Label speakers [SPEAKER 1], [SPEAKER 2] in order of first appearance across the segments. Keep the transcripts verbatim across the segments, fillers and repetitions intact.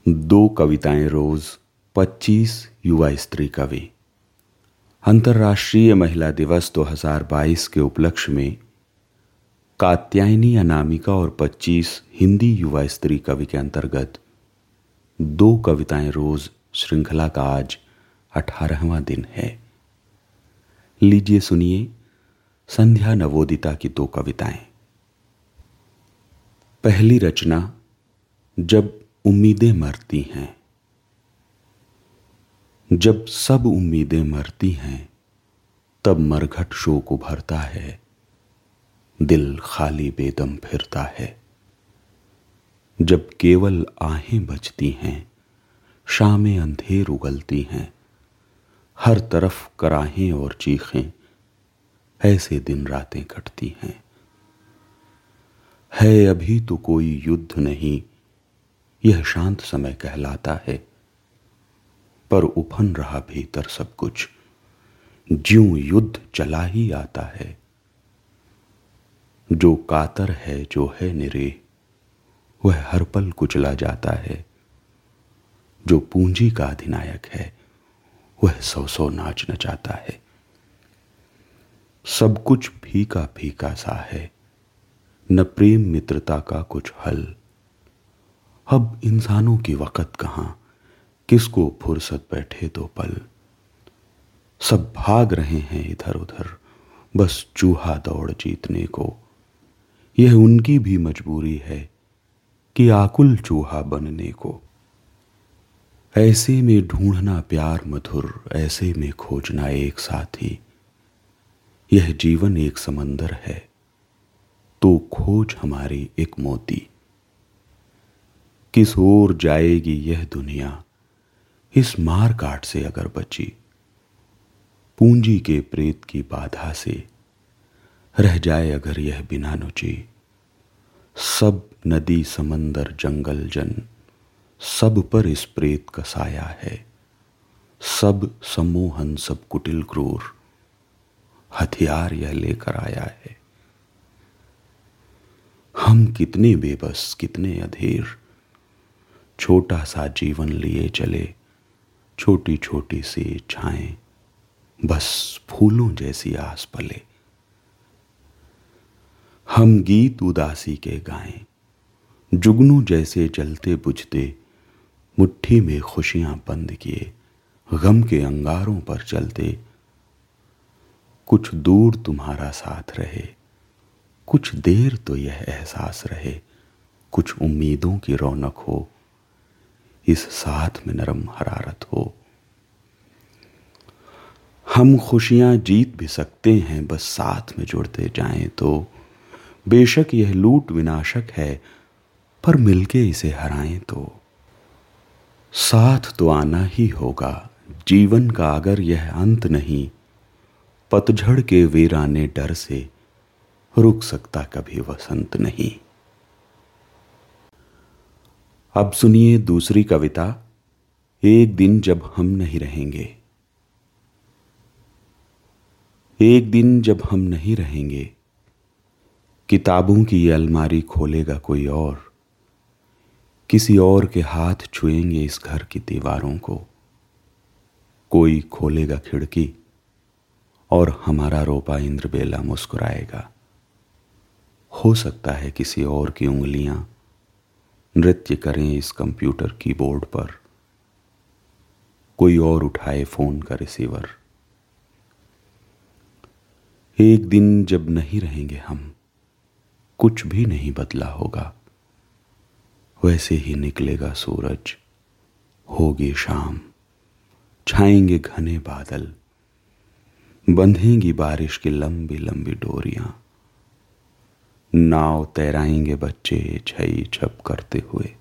[SPEAKER 1] दो कविताएं रोज पच्चीस युवा स्त्री कवि। अंतर्राष्ट्रीय महिला दिवस दो हज़ार बाईस के उपलक्ष्य में कात्यायनी अनामिका और पच्चीस हिंदी युवा स्त्री कवि के अंतर्गत दो कविताएं रोज श्रृंखला का आज अठारहवां दिन है। लीजिए सुनिए संध्या नवोदिता की दो कविताएं। पहली रचना जब उम्मीदें मरती हैं। जब सब उम्मीदें मरती हैं तब मरघट शोक उभरता है, दिल खाली बेदम फिरता है। जब केवल आहें बजती हैं, शामें अंधेर उगलती हैं, हर तरफ कराहें और चीखें, ऐसे दिन रातें कटती हैं। है अभी तो कोई युद्ध नहीं, यह शांत समय कहलाता है, पर उफन रहा भीतर सब कुछ, ज्यों युद्ध चला ही आता है। जो कातर है जो है निरीह, वह हर पल कुचला जाता है। जो पूंजी का अधिनायक है, वह सौ सौ नाच नचाता है। सब कुछ फीका फीका सा है, न प्रेम मित्रता का कुछ हल। अब इंसानों की वक़्त कहां, किसको फुर्सत बैठे दो पल। सब भाग रहे हैं इधर उधर, बस चूहा दौड़ जीतने को। यह उनकी भी मजबूरी है कि आकुल चूहा बनने को। ऐसे में ढूंढना प्यार मधुर, ऐसे में खोजना एक साथी। यह जीवन एक समंदर है, तो खोज हमारी एक मोती। किस ओर जाएगी यह दुनिया, इस मार काट से अगर बची। पूंजी के प्रेत की बाधा से रह जाए अगर यह बिना नुची। सब नदी समंदर जंगल जन, सब पर इस प्रेत का साया है। सब सम्मोहन सब कुटिल क्रूर, हथियार यह लेकर आया है। हम कितने बेबस कितने अधीर, छोटा सा जीवन लिए चले। छोटी छोटी सी इच्छाएं, बस फूलों जैसी आस पले। हम गीत उदासी के गाएं, जुगनू जैसे जलते बुझते। मुट्ठी में खुशियां बंद किए, गम के अंगारों पर चलते। कुछ दूर तुम्हारा साथ रहे, कुछ देर तो यह एहसास रहे। कुछ उम्मीदों की रौनक हो, इस साथ में नरम हरारत हो। हम खुशियां जीत भी सकते हैं, बस साथ में जुड़ते जाएं तो। बेशक यह लूट विनाशक है, पर मिलके इसे हराएं तो। साथ तो आना ही होगा जीवन का अगर यह अंत नहीं। पतझड़ के वीराने डर से रुक सकता कभी वसंत नहीं। अब सुनिए दूसरी कविता, एक दिन जब हम नहीं रहेंगे। एक दिन जब हम नहीं रहेंगे, किताबों की ये अलमारी खोलेगा कोई और। किसी और के हाथ छुएंगे इस घर की दीवारों को। कोई खोलेगा खिड़की और हमारा रोपा इंद्रबेला मुस्कुराएगा। हो सकता है किसी और की उंगलियां नृत्य करें इस कंप्यूटर कीबोर्ड पर। कोई और उठाए फोन का रिसीवर। एक दिन जब नहीं रहेंगे हम, कुछ भी नहीं बदला होगा। वैसे ही निकलेगा सूरज, होगी शाम, छाएंगे घने बादल, बंधेंगी बारिश की लंबी लंबी डोरियां। नाव तैराएंगे बच्चे छई छप करते हुए।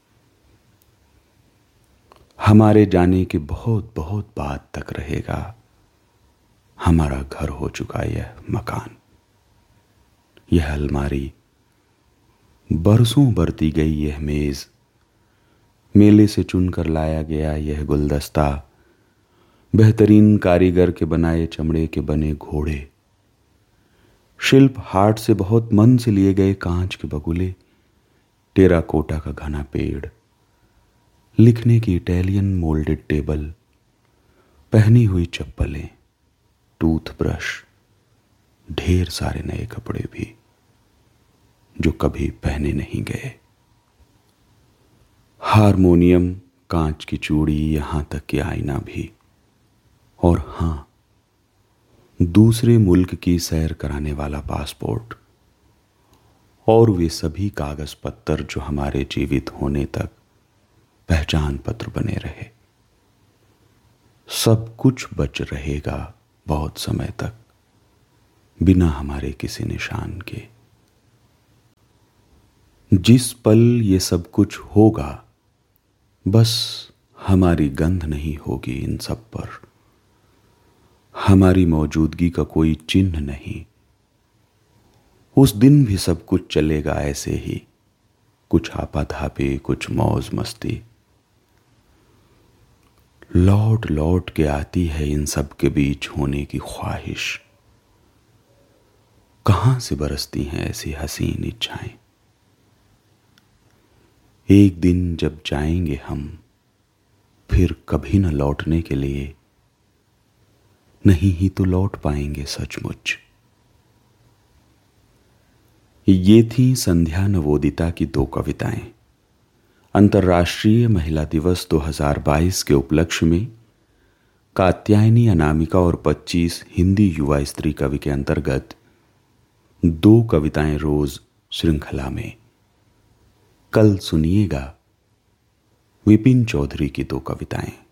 [SPEAKER 1] हमारे जाने के बहुत बहुत बाद तक रहेगा हमारा घर हो चुका यह मकान। यह अलमारी, बरसों बरती गई यह मेज, मेले से चुनकर लाया गया यह गुलदस्ता, बेहतरीन कारीगर के बनाए चमड़े के बने घोड़े, शिल्प हाट से बहुत मन से लिए गए कांच के बगुले, टेराकोटा का घना पेड़, लिखने की इटालियन मोल्डेड टेबल, पहनी हुई चप्पलें, टूथब्रश, ढेर सारे नए कपड़े भी जो कभी पहने नहीं गए, हारमोनियम, कांच की चूड़ी, यहां तक कि आईना भी, और हां, दूसरे मुल्क की सैर कराने वाला पासपोर्ट, और वे सभी कागज पत्तर जो हमारे जीवित होने तक पहचान पत्र बने रहे। सब कुछ बच रहेगा बहुत समय तक, बिना हमारे किसी निशान के। जिस पल ये सब कुछ होगा, बस हमारी गंध नहीं होगी इन सब पर, हमारी मौजूदगी का कोई चिन्ह नहीं। उस दिन भी सब कुछ चलेगा ऐसे ही, कुछ आपाधापी, कुछ मौज मस्ती। लौट लौट के आती है इन सब के बीच होने की ख्वाहिश। कहां से बरसती हैं ऐसी हसीन इच्छाएं? एक दिन जब जाएंगे हम, फिर कभी न लौटने के लिए, नहीं ही तो लौट पाएंगे सचमुच। ये थी संध्या नवोदिता की दो कविताएं अंतर्राष्ट्रीय महिला दिवस दो हज़ार बाईस के उपलक्ष्य में कात्यायनी अनामिका और पच्चीस हिंदी युवा स्त्री कवि के अंतर्गत दो कविताएं रोज श्रृंखला में। कल सुनिएगा विपिन चौधरी की दो कविताएं।